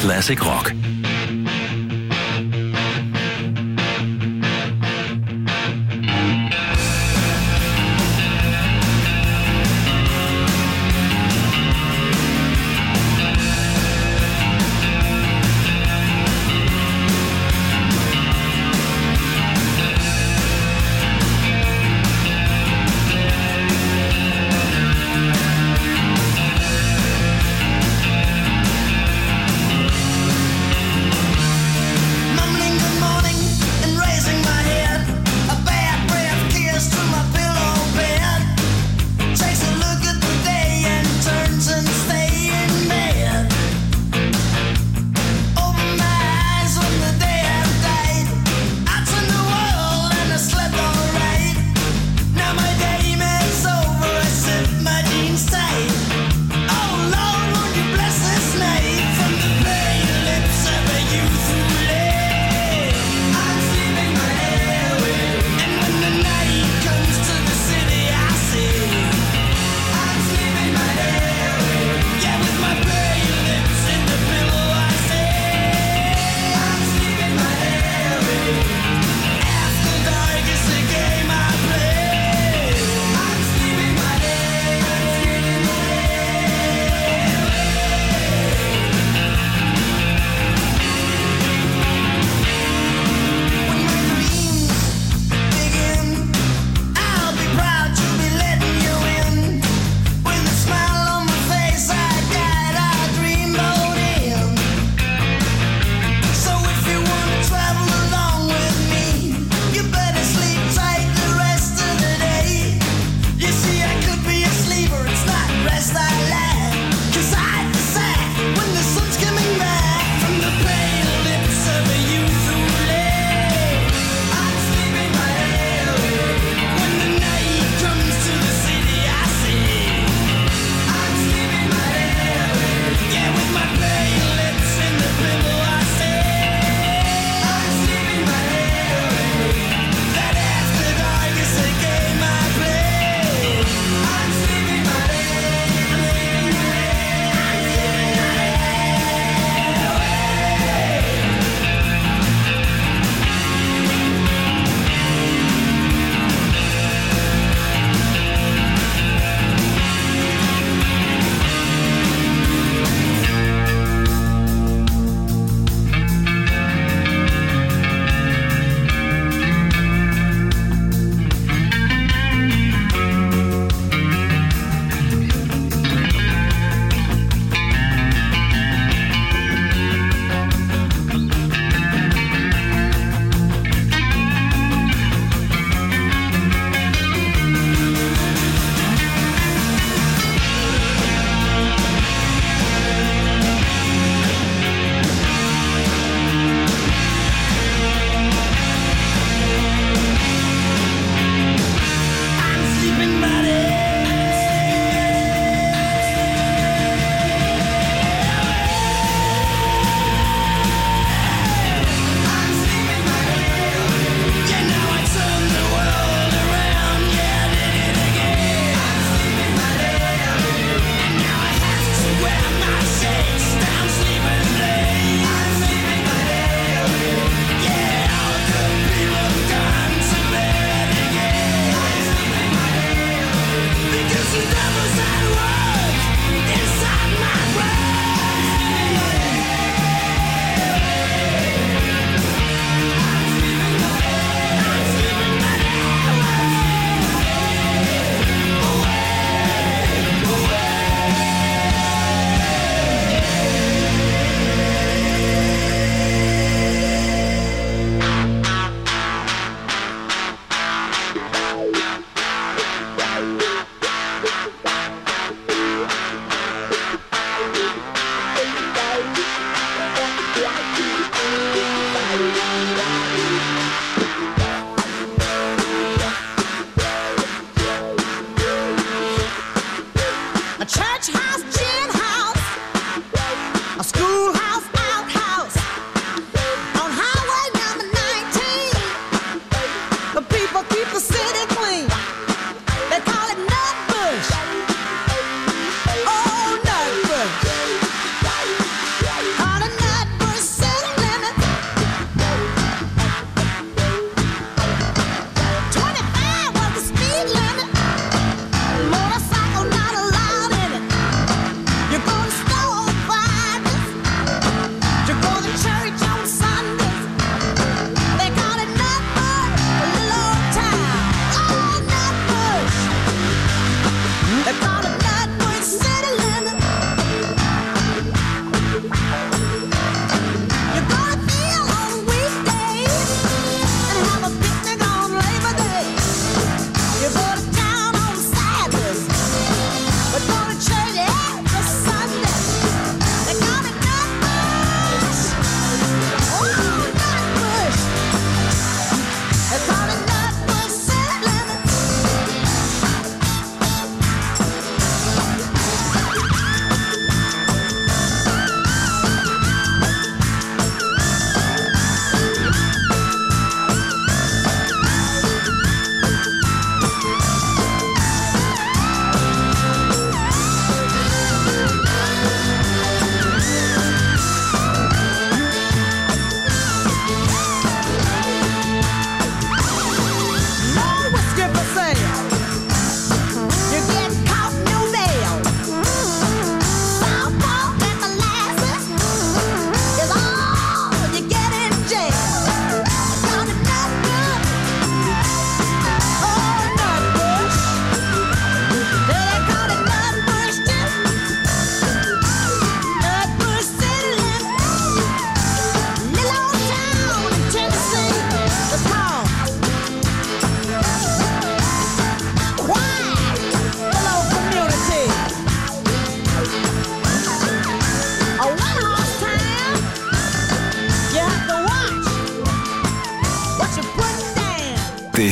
Classic Rock. Oh, Nutbush.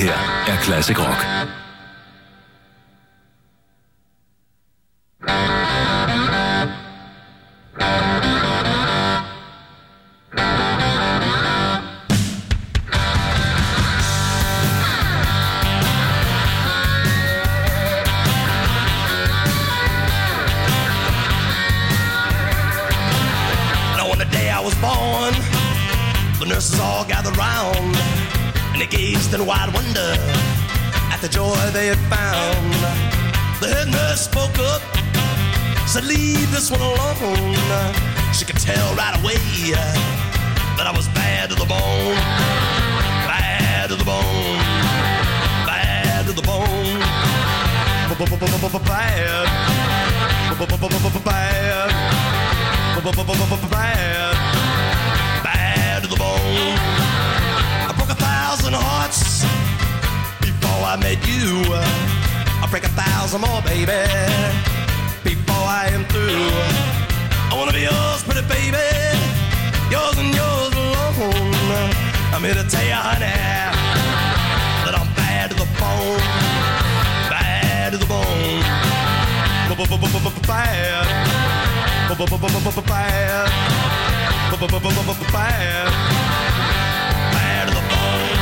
her er Classic Rock. All gathered round, and they gazed in wide wonder at the joy they had found. The head nurse spoke up, said, "Leave this one alone." She could tell right away that I was bad to the bone, bad to the bone, bad to the bone, bad, bad, bad to the bone. I broke 1,000 hearts before I met you. I'll break 1,000 more, baby, before I am through. I wanna be yours, pretty baby, yours and yours alone. I'm here to tell you, honey, that I'm bad to the bone, bad to the bone, bad, bad. Bad, bad to the bone.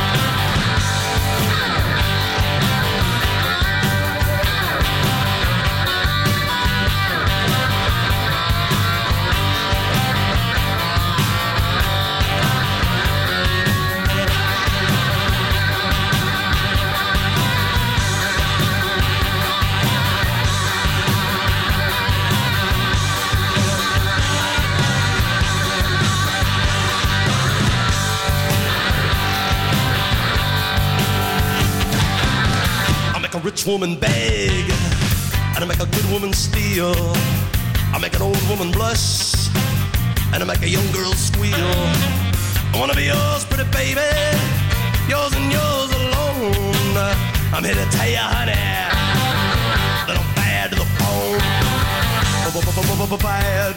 A rich woman beg, and I make a good woman steal. I make an old woman blush, and I make a young girl squeal. I wanna be yours, pretty baby, yours and yours alone. I'm here to tell you, honey, that I'm bad to the bone. Bad, bad,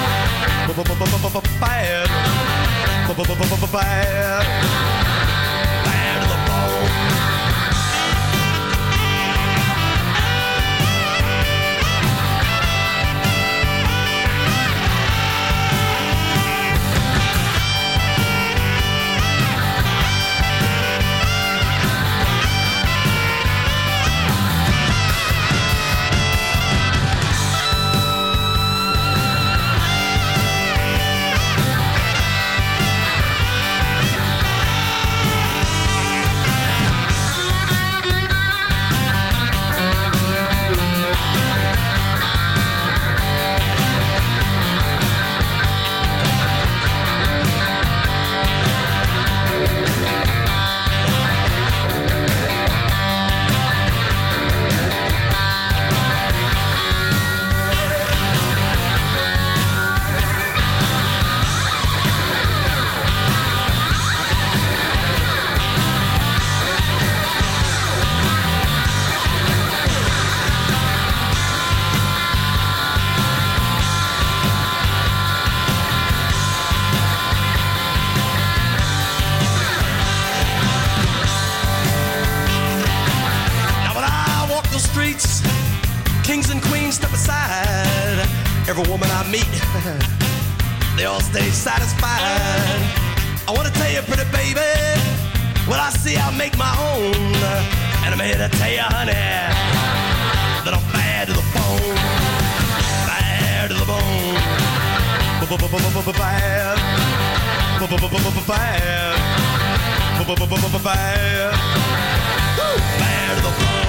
bad, bad to the bone. Every woman I meet, they all stay satisfied. I wanna tell you, pretty baby, what I see I make my own. And I'm here to tell you, honey, that I'm bad to the bone, bad to the bone, bad, bad, bad, bad to the bone.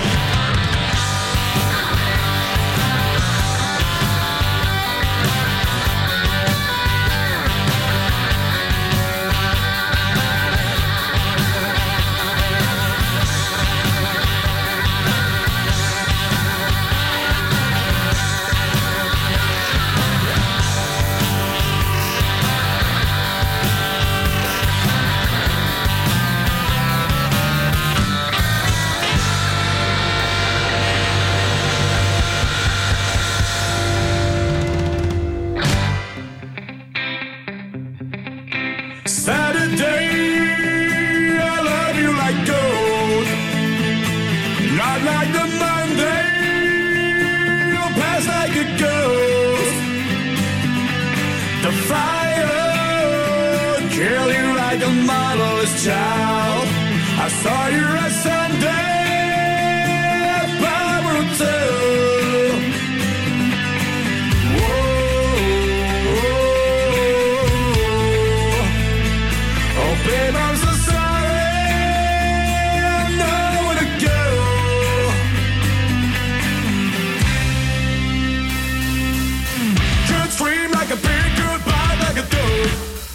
child. I saw you at Sunday Bible Hotel. Whoa, oh babe, I'm so sorry. I know where to go. Could scream like a pig, goodbye like a dog.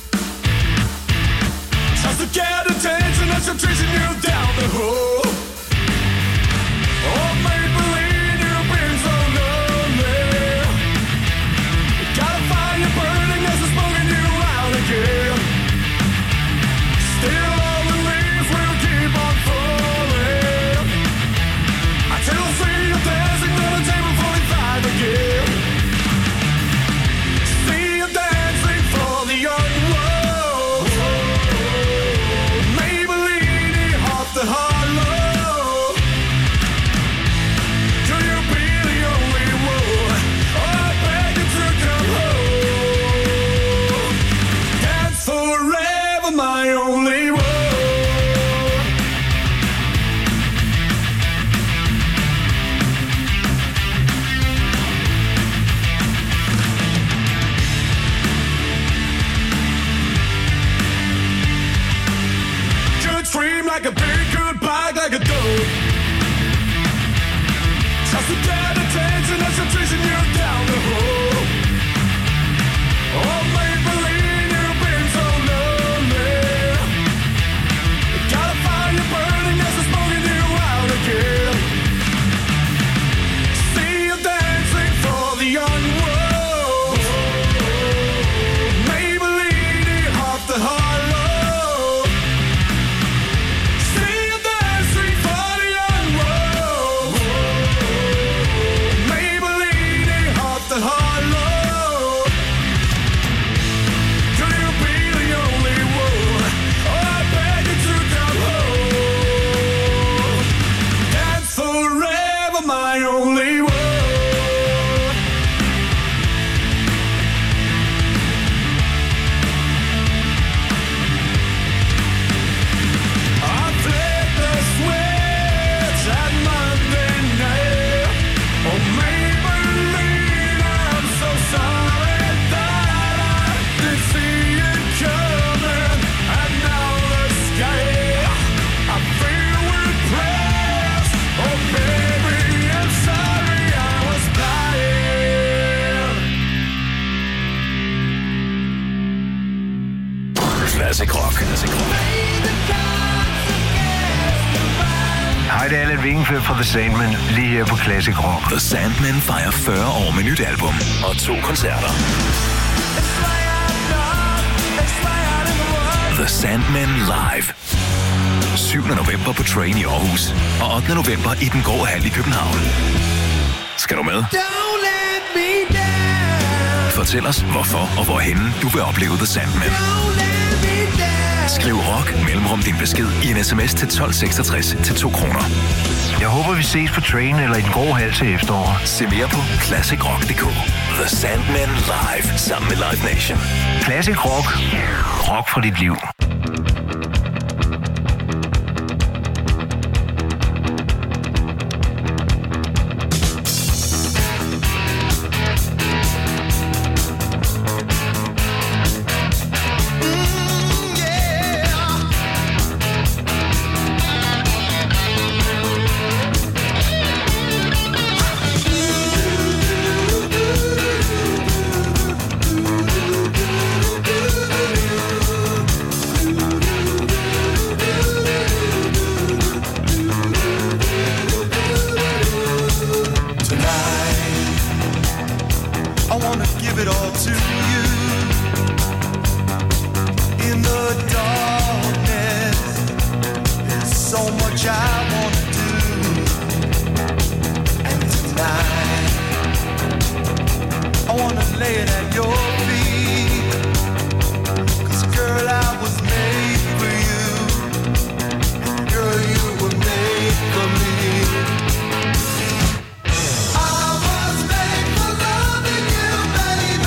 Just to get attention as I'm chasing you down the hole. Oh, make believe you've been so lonely. Gotta find you burning as I'm smoking you out again. Still all the leaves will keep on falling until I see you dancing on the table 45 again. See you dancing for the young world. Maybelline off the hollow. Could you be the only one? Oh, I beg you to come home. Dance forever, my only one. Could scream like a pig, could bark like a dog. Just to get attention as I'm chasing you down the hole. Oh, Maybelline, you've been so lonely. Gotta find you burning as I'm smoking you out again. See you dancing for the young world. Maybelline off the hollow. See you dancing for the young world. Maybelline off the hollow. Could you be the only one? Oh, I beg you to come home. Dance forever, my only one. I flipped the switch at Monday night. Oh, Maybelline, I'm so sorry that I didn't see it coming. And now the sky, I feel with prayers. Oh, baby, I'm sorry I was blind. Classic rock. Hej, det er Allan Vingenfeldt fra The Sandman, lige her på Classic Rock. The Sandman fejrer 40 år med nyt album og 2 koncerter. The Sandman Live. 7. november på Train i Aarhus og 8. november i Den Grå Hal i København. Skal du med? Don't let me down. Fortæl os, hvorfor og hvorhenne du vil opleve The Sandman. Don't let me down. Skriv rock mellemrum din besked i en sms til 1266 til 2 kroner. Jeg håber, vi ses på Train eller i Den Grå Hal til efterår. Se mere på classicrock.dk. The Sandman Live sammen med Live Nation. Classic Rock. Rock for dit liv.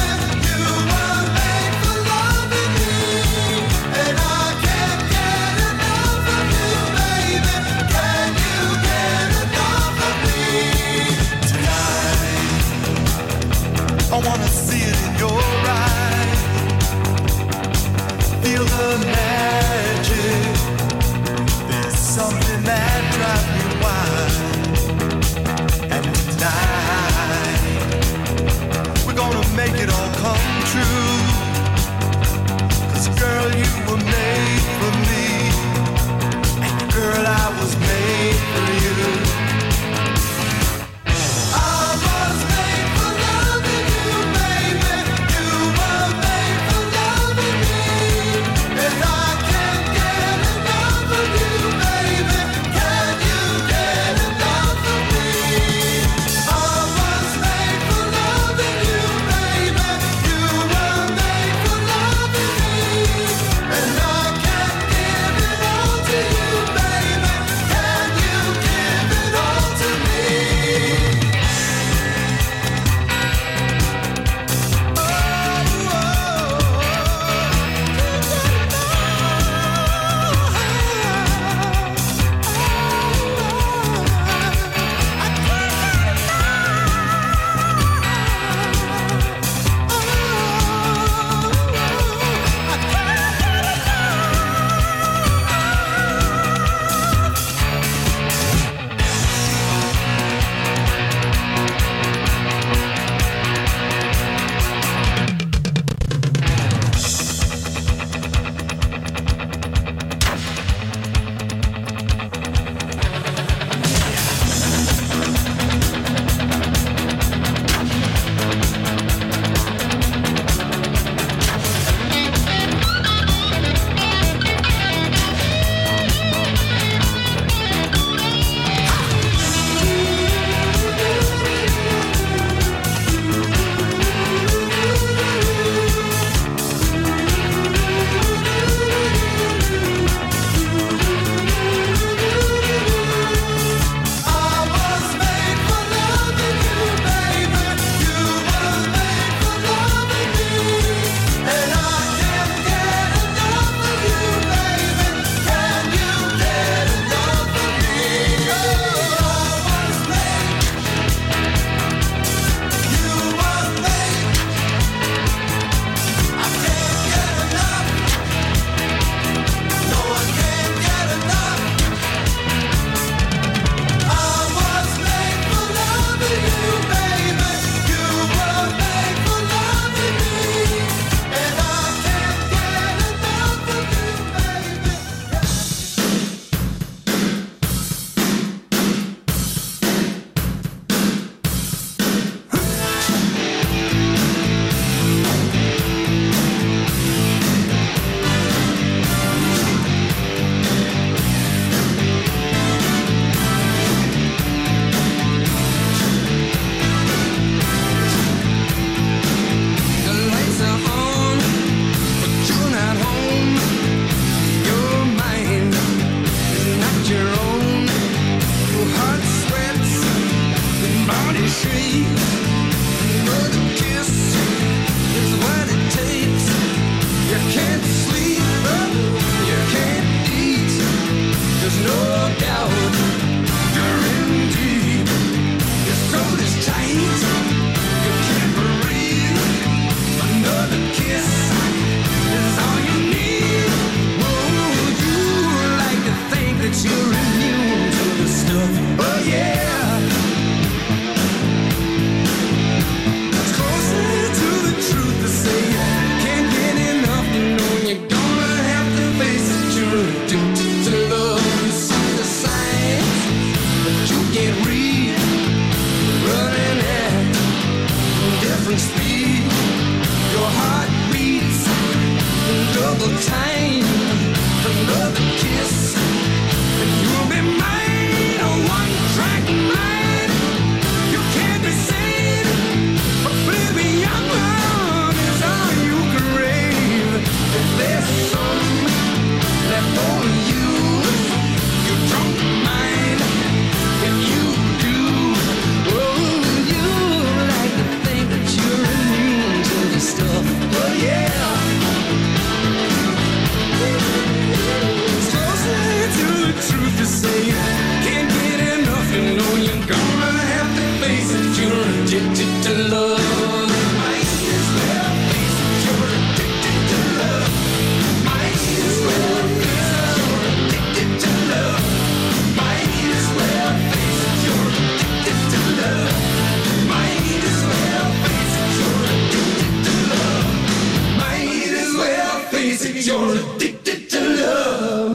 Get I wanna see it in your eyes. Feel the magic. There's something that drives me wild. And tonight we're gonna make it all come true. 'Cause girl, you were made for me. And girl, I was made for you. I was made for loving you, baby. faces, you're addicted to love.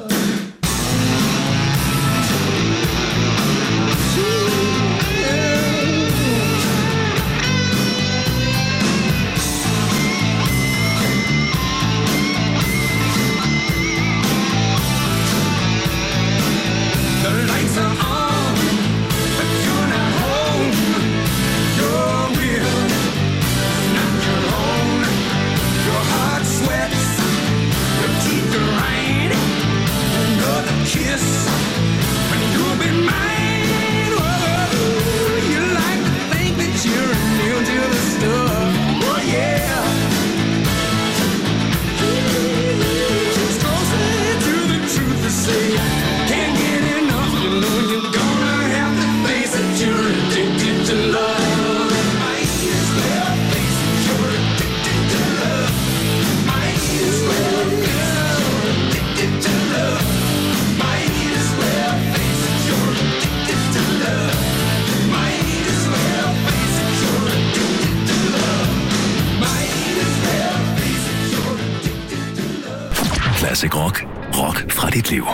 Classic Rock. Rock fra dit liv.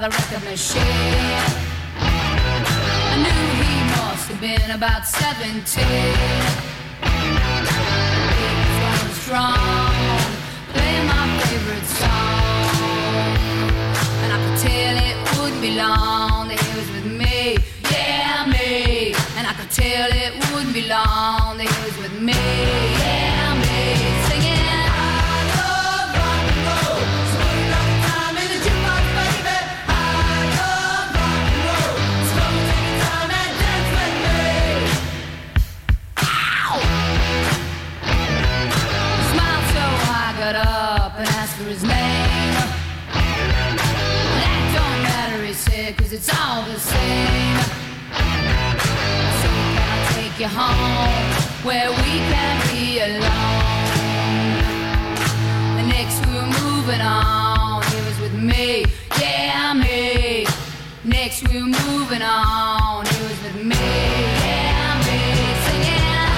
the record machine. I knew he must have been about 17. He was going strong, playing my favorite song, and I could tell it wouldn't be long that he was with me, yeah, me. And I could tell it wouldn't be long that he was with me, yeah, me. Singing up and asked for his name. That don't matter, he said, 'cause it's all the same. So can I take you home where we can be alone? The next we were moving on, he was with me, yeah, me. Next we were moving on, he was with me, yeah, me. Singing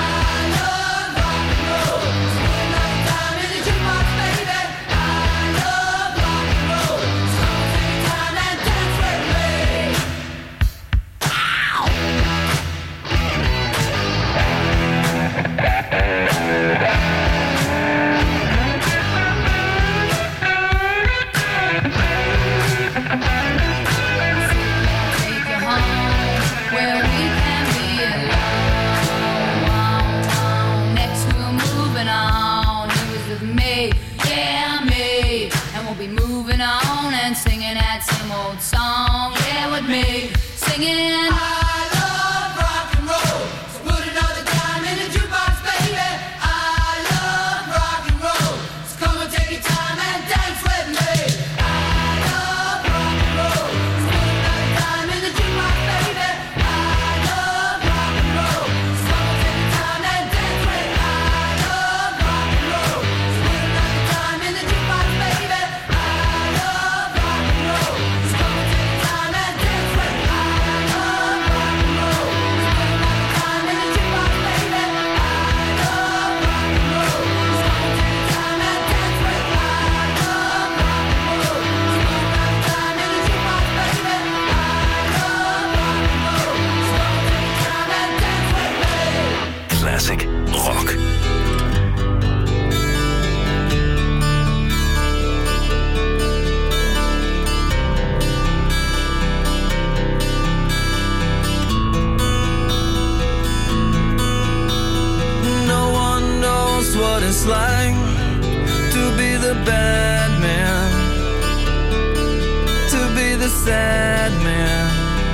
singing that same old song, yeah, with me, singing I love rock and roll, so put another dime in the jukebox, baby. I love rock and roll, so come and take your time and dance with me. I love rock and roll, so put another dime in the jukebox, baby. I love rock and roll, so come and take your time and dance with me. I love rock and roll, so put another dime in the jukebox, baby. Classic rock. No one knows what it's like to be the bad man, to be the sad man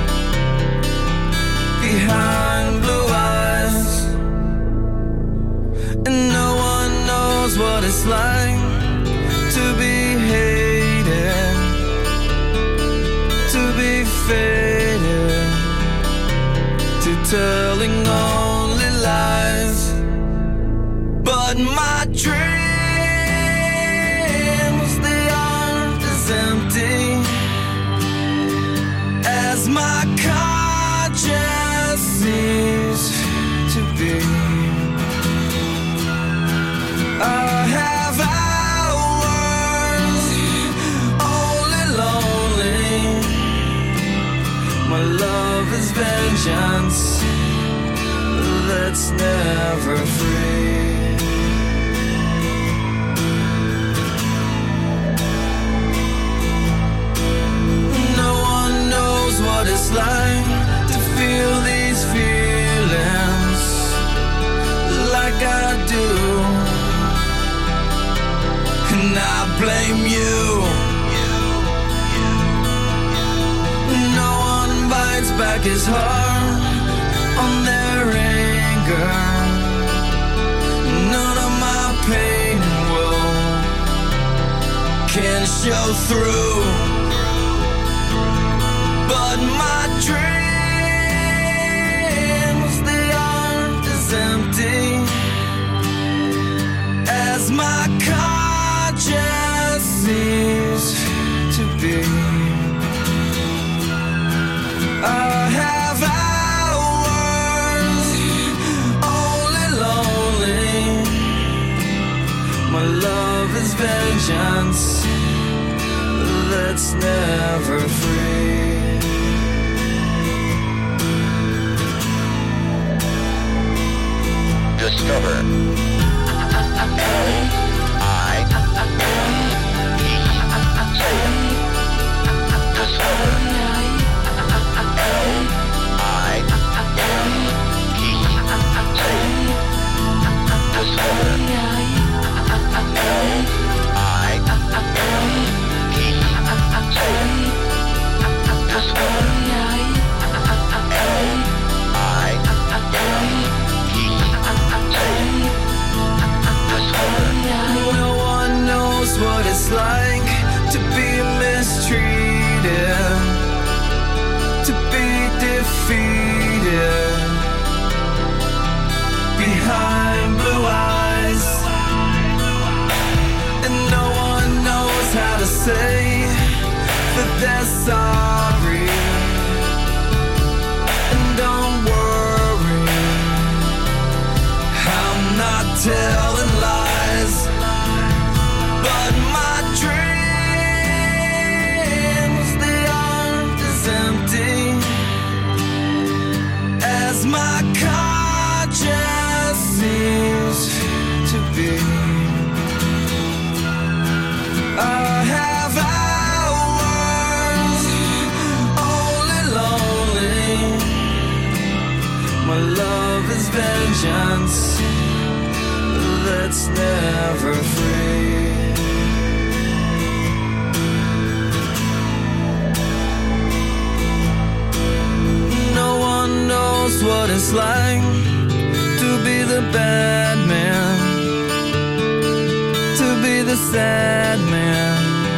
behind blue eyes. And no one knows what it's like to be hated, to be faded, to telling only lies. But my dreams, they aren't as empty as my conscience seems to be. I have hours only lonely. My love is vengeance that's never free. No one knows what it's like to feel these feelings like I do. And I blame you. No one bites back his heart on their anger. None of my pain and woe can show through. But my dreams, they aren't as empty as my conscience seems to be. I have hours only lonely. My love is vengeance that's never free. Discover No one knows what it's like to be mistreated, to be defeated behind blue eyes, and no one knows how to say that they're sorry. And don't worry, I'm not telling lies, but my dreams, they aren't as empty as my conscience seems to be. I have hours only lonely. My love is vengeance that's never free. No one knows what it's like to be the bad man, to be the sad man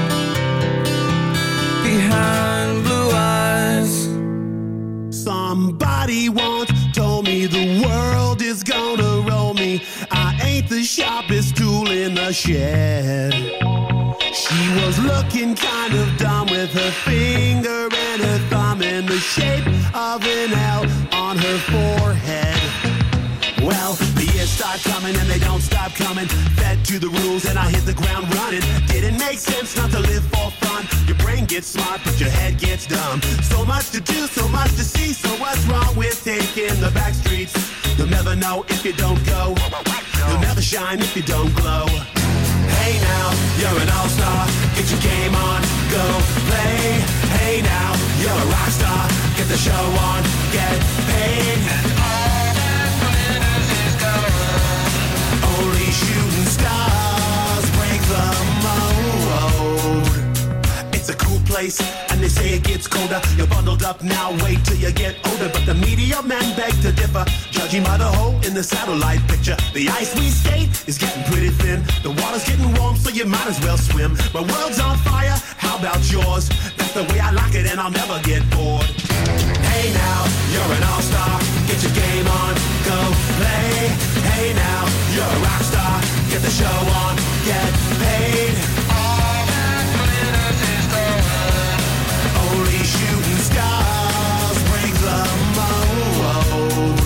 behind blue eyes. Somebody once told me the world is gonna roll me. I ain't the sharpest tool in the shed. She was looking kind of dumb with her finger and her thumb in the shape of an L on her forehead. Well, the years start coming and they don't stop coming. Fed to the rules and I hit the ground running. Didn't make sense not to live for fun. Your brain gets smart but your head gets dumb. So much to do, so much to see. So what's wrong with taking the back streets? You'll never know if you don't go. You'll never shine if you don't glow. Hey now, you're an all-star. Get your game on, go play. Hey now, you're a rock star. Get the show on, get paid. And all that glitters is gold. Only shooting stars break the mold. It's a cool place, and they say it gets colder. You're bundled up now, wait till you get older. But the media men beg to differ, judging by the hole in the satellite picture. The ice we skate is getting pretty thin. The water's getting warm, so you might as well swim. My world's on fire, how about yours? That's the way I like it, and I'll never get bored. Hey now, you're an all-star. Get your game on, go play. Hey now, you're a rock star. Get the show on, get paid. All that glitters is gold. Only shooting stars break the mold.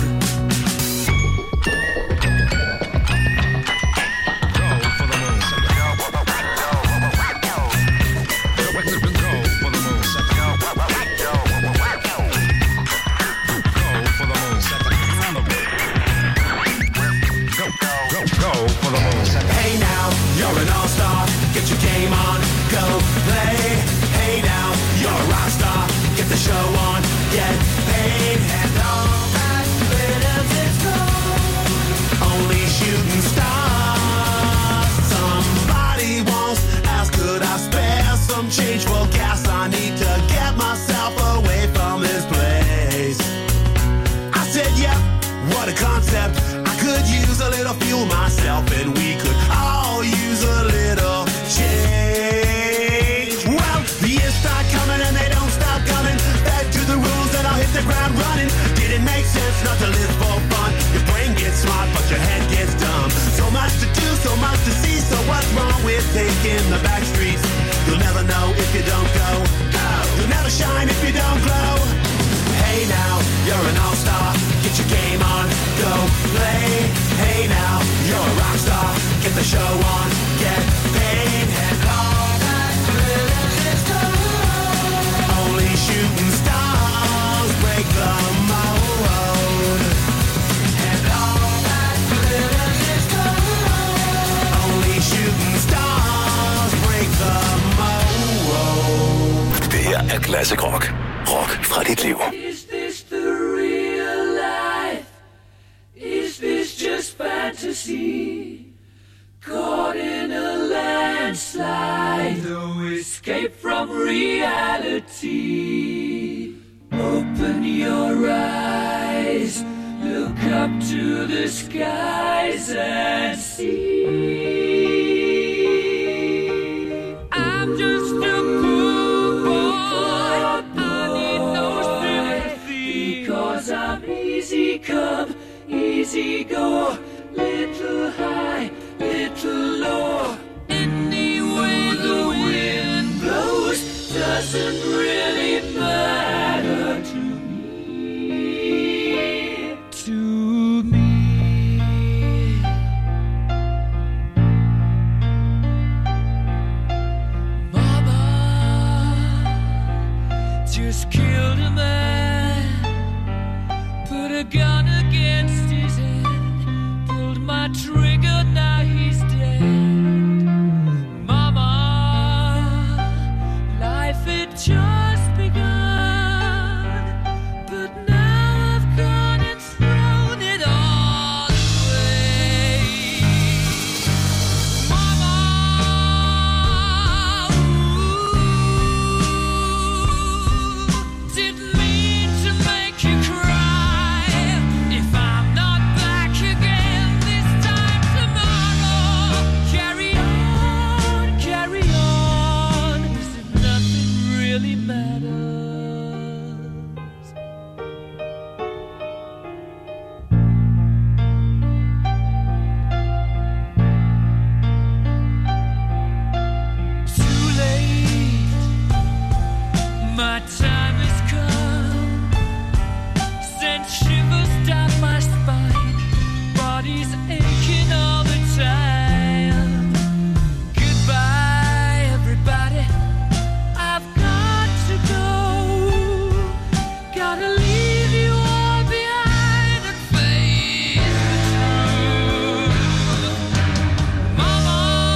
Hey now, you're an all-star. Get your game on, go play. Hey now, you're a rock star. Get the show on, get paid. And all that glitters is gold. Only shooting stars. Somebody once asked, could I spare some change for gas? I need to get myself away from this place. I said, yeah, what a concept. I could use a little fuel myself, and we could all use a little change. Well, the years start coming and they don't stop coming. Back to the rules and I'll hit the ground running. Didn't make sense not to live for fun. Your brain gets smart but your head gets dumb. So much to do, so much to see. So what's wrong with taking the back streets? You'll never know if you don't go. You'll never shine if you don't glow. Hey now, you're an all-star. Get your game on, go play. Hey now, you're a rock star. Get the show on, get paid. And all that glitters is gold. Classic Rock. Rock fra dit liv. Is this the real life? Is this just fantasy? Caught in a landslide, no escape from reality. Open your eyes, look up to the skies and see. I'm just a poor boy, I need no sympathy, because I'm easy come, easy go, little high, little low. Any way the wind blows doesn't really matter to me. To me. Mama just killed a man, put a gun against his head, pulled my trigger, now he's dead. Mama, life had just begun, but now I've gone and thrown it all away. Mama, didn't mean to make you cry. If I'm not back again this time tomorrow, carry on, as if nothing really matters. Too late, my time has come. Sent shivers down my spine, body's aching all the time. Goodbye, everybody, I've got to go. Gotta leave you all behind and face the truth. Mama,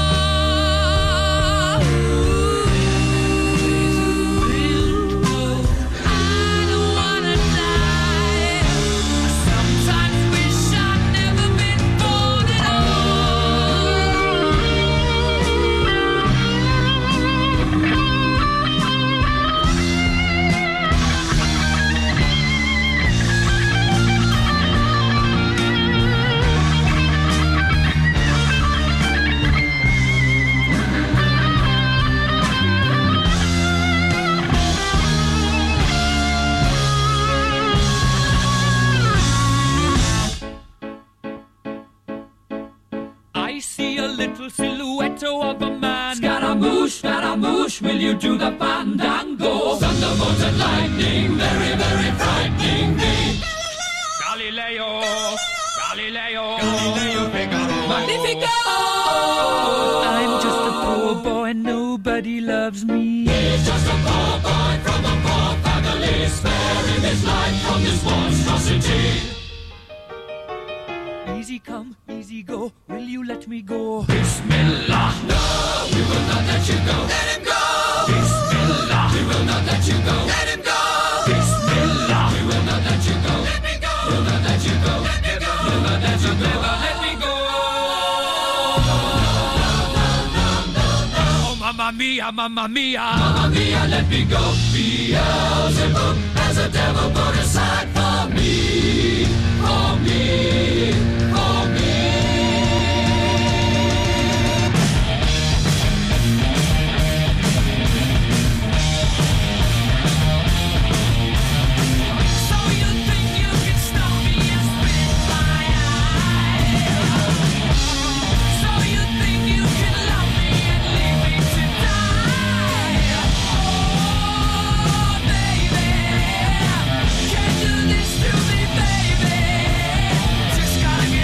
I don't wanna die. I sometimes wish I'd never been born at I see a little silhouette of a man. Scaramouche, will you do the fandango? Thunderbolt and lightning, very, very frightening me. Galileo, Magnifico! I'm just a poor boy, nobody loves me. He's just a poor boy from a poor family, sparing his life from this monstrosity. Easy come, easy go, will you let me go? Bismillah, no, we will not let you go. Let him go! Bismillah, we will not let you go. Let him go! Bismillah, we will not let you go. Let me go! We'll not let you go. Let me go! We'll not let you go. Never let me go. Oh, mamma mia, mamma mia. Mamma mia, let me go. Beelzebub has a devil put aside for me. For me. For me. So you think you can stop me and spit my eye? So you think you can love me and leave me to die? Oh, baby, can't do this to me, baby. Just gotta get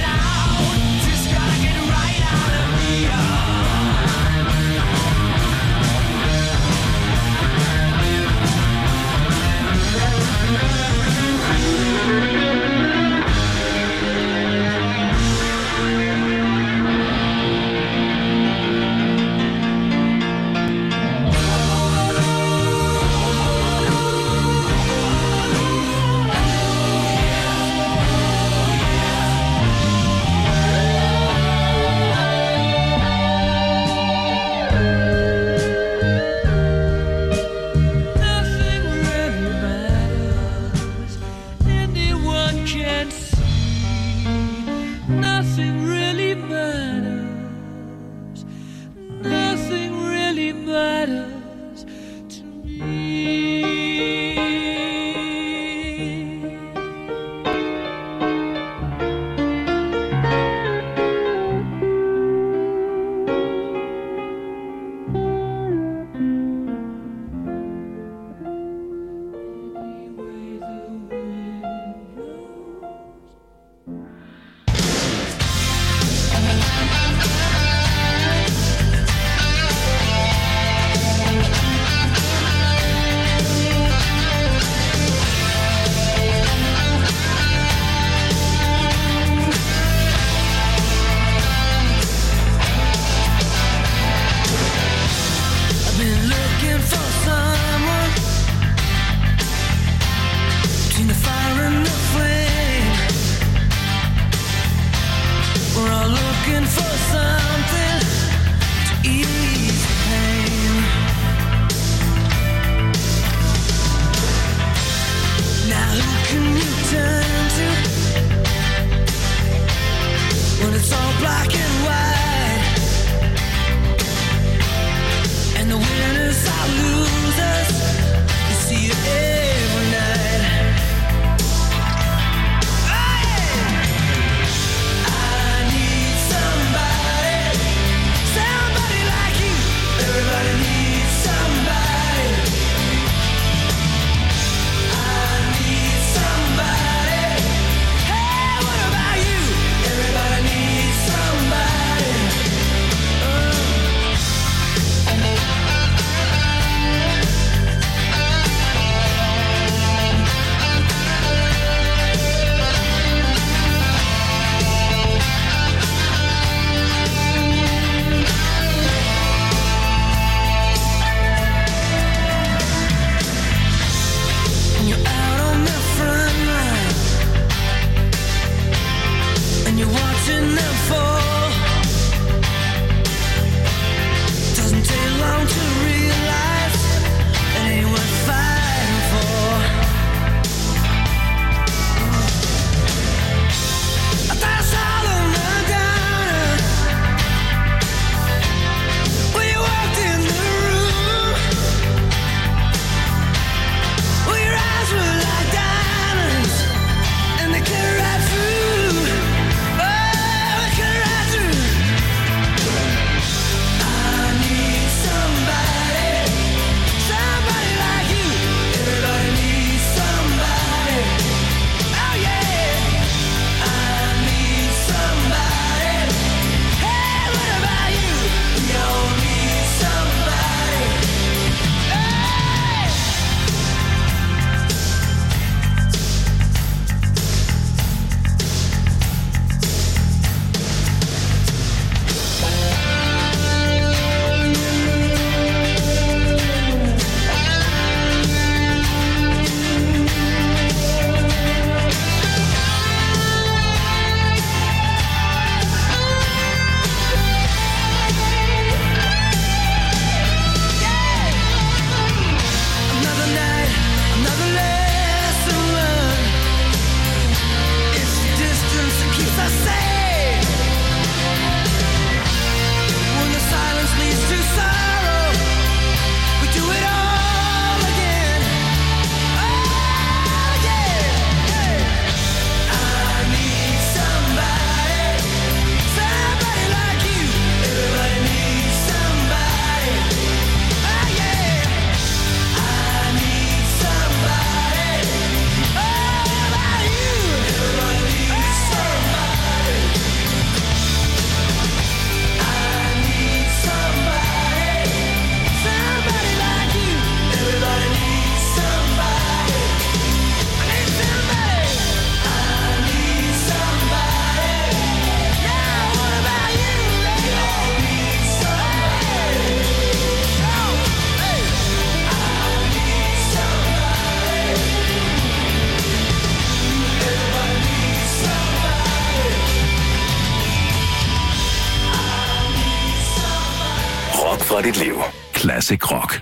rock fra dit liv. Classic Rock.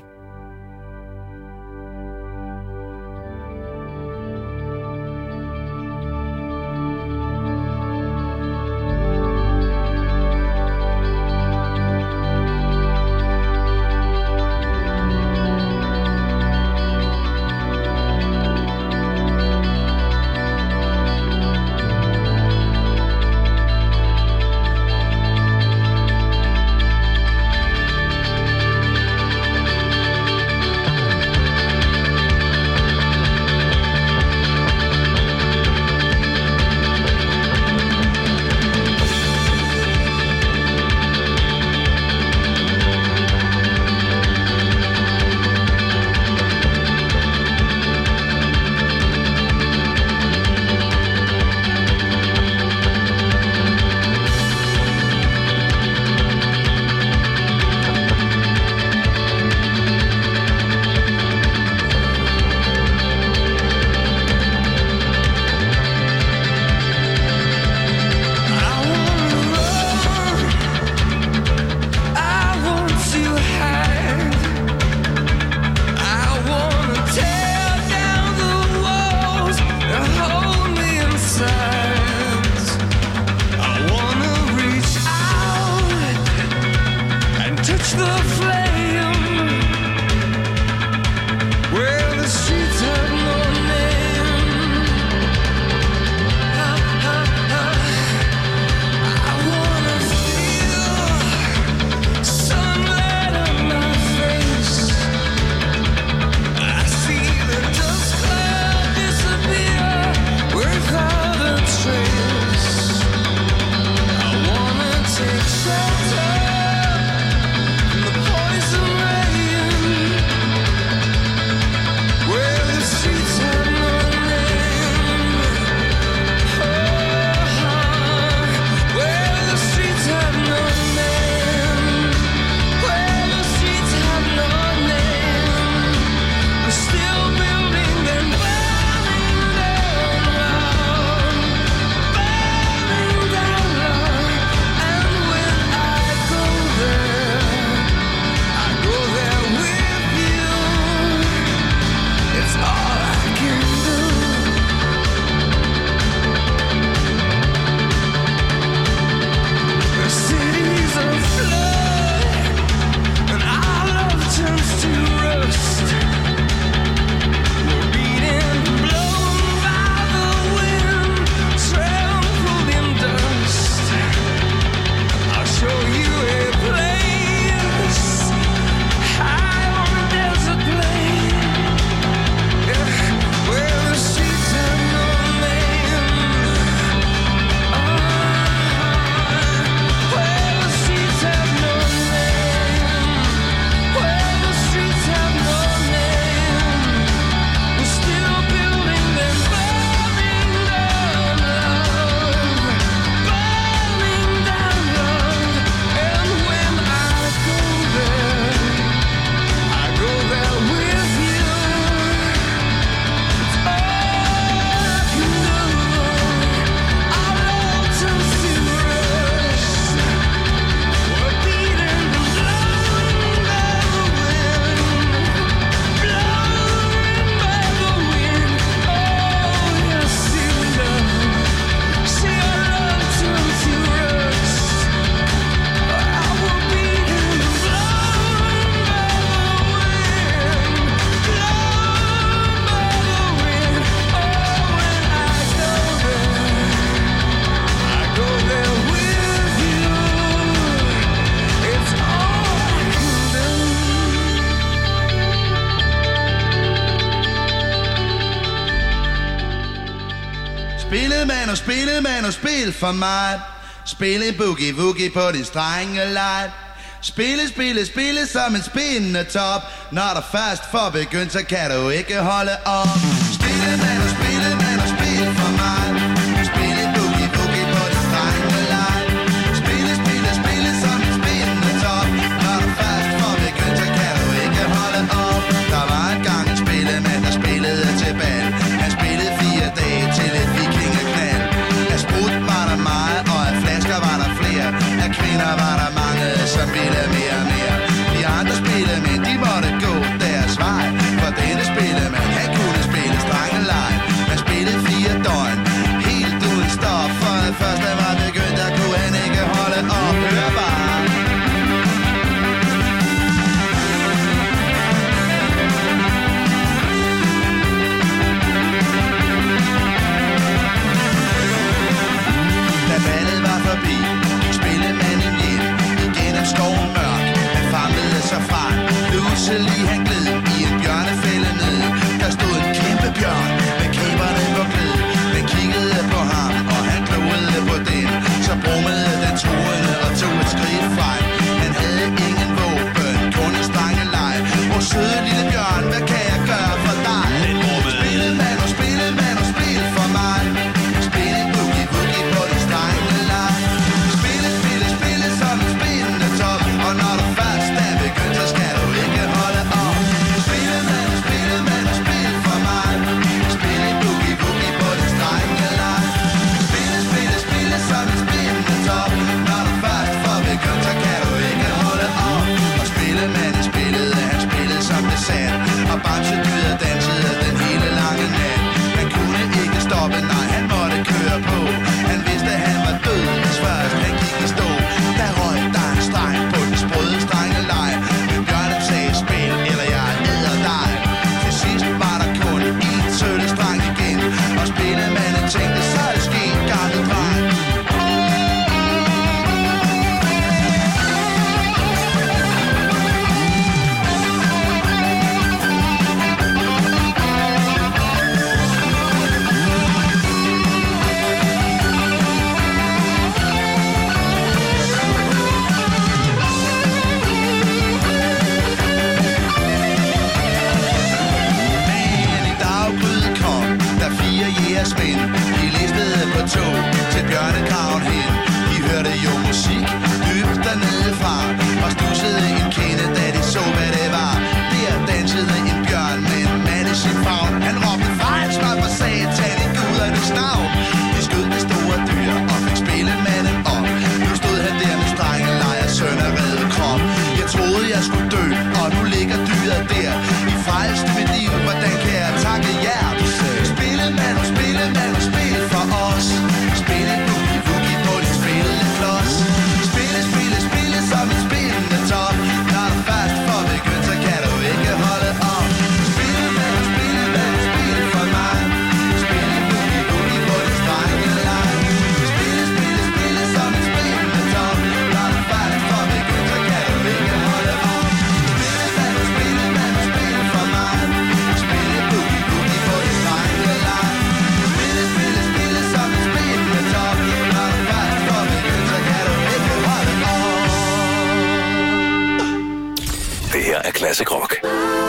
Spil for mig. Spille boogie-woogie på din strengelej. Spille som en spindende top. Når der først får begyndt, så kan du ikke holde op. Spille for mig. Spille boogie-woogie på din strengelej. Spille som en spindende top. Når der først får begyndt, så kan du ikke holde op. Der var engang en spillemand, der spillede til bal. Han spillede 4 dage til et vikingeknald. Af sprut var der meget, og af flasker var der flere. Af kvinder var der mange, som ville mere og mere. her er Classic Rock.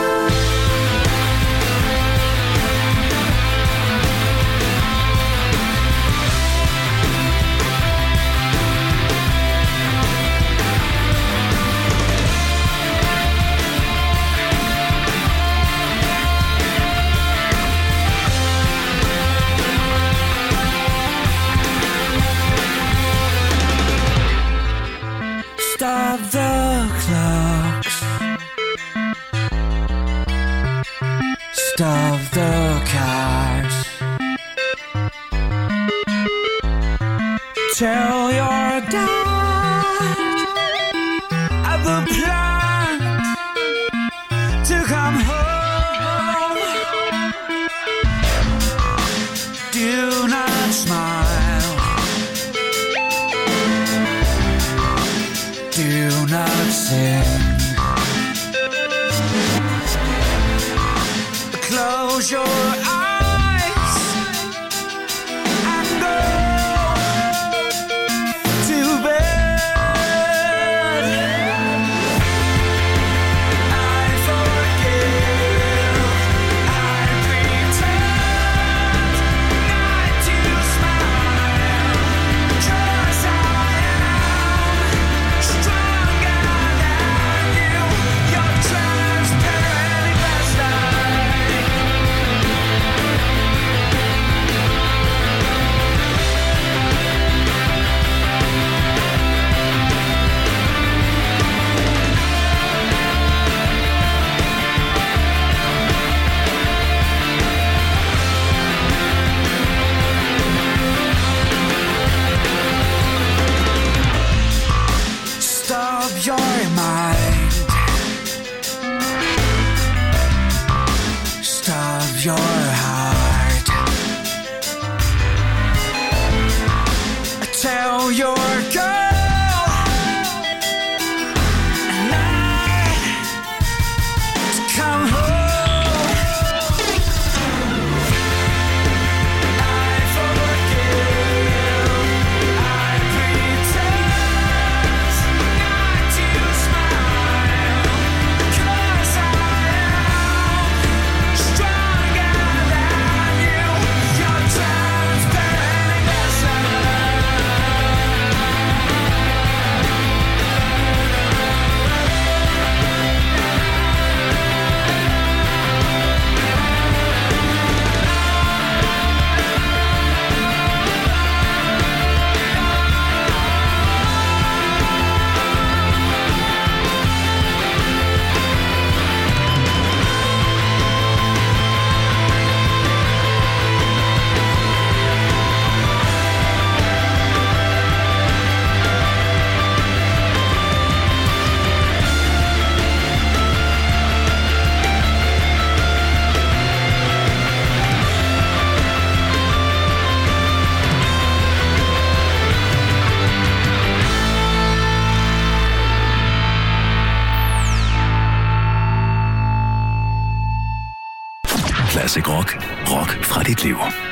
Stop the clocks. Stop the cars. Tell your dad at the plant to come home. Do not smile. Do not sing. Close your eyes and go to bed. I forgive. I pretend not to smile, 'cause I am stronger than you. You're transparent as light. Stop your mind. Stop your heart. Tell your girl to come home. I forgive. I pretend not to smile, 'cause I am stronger than you. You're transparent as Classic Rock. Rock fra dit liv.